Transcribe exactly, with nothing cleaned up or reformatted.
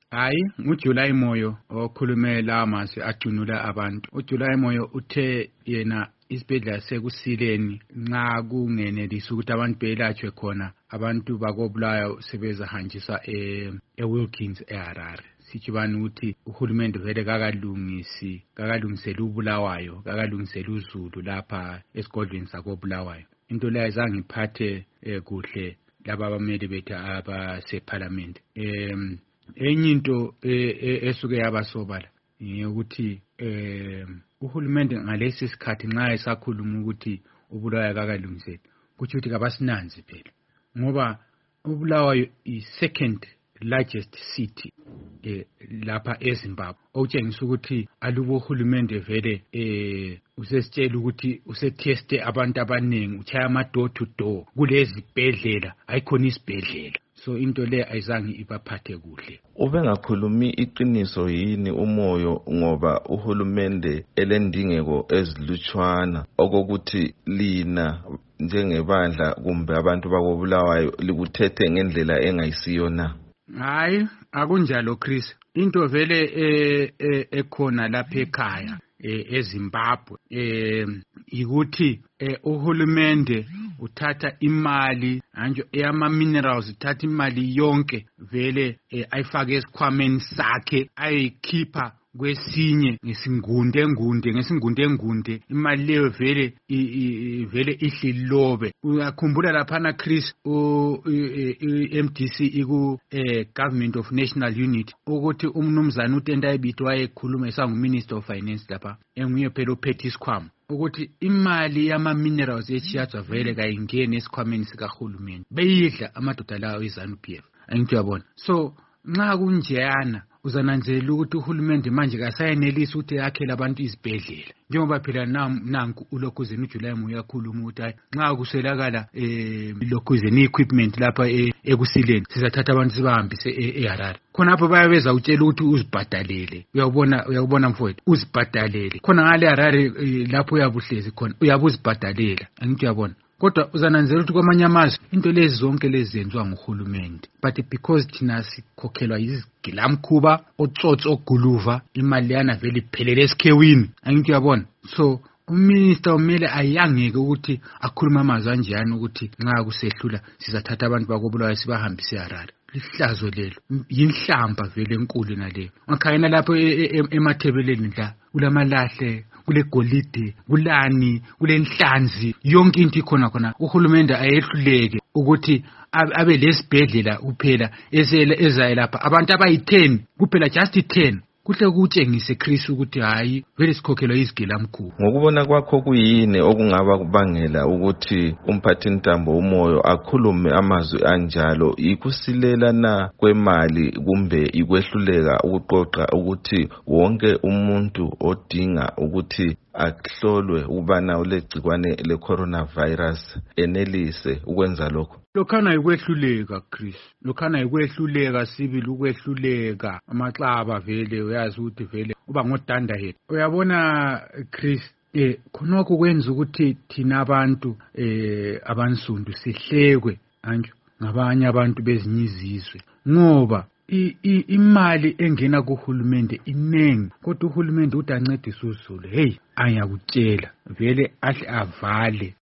Hayi, nguJuly Moyo okhulume la mase acunula abantu. uJuly Moyo uthe yena isibhedlela sekusileni nxa kungenelisi ukuthi abantu belatshwe khona abantu bakobulawayo sebezahanjiswa e eWilkins eHarare. Sitshibani ukuthi uhulumende vele kakalungisi kakalungisela ubulawayo kakalungisela uZulu lapha esigodlweni sakobulawayo. Into leyo ayizange iphathe kuhle laba abameli bethu abaseParliament. em enye into esuke yabasobala ukuthi eh uhulumende ngalesi sikhathi nxa esakhuluma ukuthi ubulawayo kakalungisela kuthi ukuthi kabasinanzi phela ngoba ubulawayo i-second largest city eh lapha eZimbabwe okutshengisa ukuthi alubo uhulumende vele eh usesitshela ukuthi useteste abantu abaningi uchaya ama door to door kulezi bhedlela ayikhona isibhedlela. So into le ayizange ibaphathe kuhle. Ubengakhulumi iqiniso yini uMoyo ngoba uhulumende elendingeko ezilutshwana okokuthi lina njengebandla kumbe abantu bakobulawayo likuthethe ngendlela engayisiyo na? Hayi, akunjalo Chris. Into vele ekhona lapha ekhaya eZimbabwe eh ikuthi uhulumende uthatha imali manje eyama minerals uthatha imali yonke vele ayifake esikhwameni sakhe ayikhipha kwesinye ngesingunde ngunde ngesingunde ngunde imali leyo vele vele ihlilobe. Uyakhumbula lapha na Chris u M D C iku Government of National Unity ukuthi umnumzana uTenda Ibitwa ekhuluma esangu Minister of Finance lapha enguye phela ophethe isikhwama ukuthi imali yama minerals echiyazwa vele kayingene esikhwameni sikahulumeni beyidla amadoda lawo eZANU P F. Angithi uyabona. So nxa kunjeyana uzananzela ukuthi uhulumende manje kasayenelisi ukuthi yakhele abantu izibhedlela njengoba phela nanku uLokhuzeni uJuly Moyo yakhuluma ukuthi nxa kuswelakala eh Lokhuzeni equipment lapha ekusileni sizathatha abantu sibahambise eHarare khonapho bayabeza utshela ukuthi uzibhadalele. Uyabona uyabona mfowethu uzibhadalele khona ngale Harare lapho uyabuhlezi khona uyabuzibhadalela. Angithi uyabona. Kodwa uzananzela ukuthi kwamanye amazwe into lezi zonke lezi zenziwa nguhulumende but because thina sikhokhelwa izigilamkhuba otsotsi oguluva imali yana vele iphelele esikhewini. Angithi uyabona. So uminister umele ayangeke ukuthi akhuluma amazwi anjani ukuthi nxa kusehlula sizathatha abantu bakobulawayo sibahambise eHarare. Lihlazo lelo yinhlamba vele enkulu naleyo. Ngakhayena lapho emathebeleni la kulamalahle kule golide kulani kulenhlanzi yonke into ikhona khona. Uhulumende ayehluleke ukuthi abe lesibhedlela kuphela ezayo lapha abantu abayi ten kuphela just ten kuhle kutshengise Chris ukuthi hayi vele sikhokhelwa izigilamkhuba. Ngokubona kwakho kuyini okungaba kubangela ukuthi umphathintambo uMoyo akhulume amazwi anjalo? Ikusilela na kwemali kumbe ikwehluleka ukuqoqa ukuthi wonke umuntu odinga ukuthi akuhlolwe ubana ulegcikwane le coronavirus enelise ukwenza lokho? Lokhana ikwehluleka Chris. Lokhana ikwehluleka sibili ukwehluleka amaxaba vele uyazi ukuthi vele uba ngodanda yethu. Uyabona Chris eh khonoko kwenza ukuthi thina abantu eh abansundu sihlekwe anje ngabanye abantu bezinyizizwe ngoba imali engena kuhulumende inengi kodwa uhulumende udancedisa uZulu. Hey ayakutshela vele ahle avale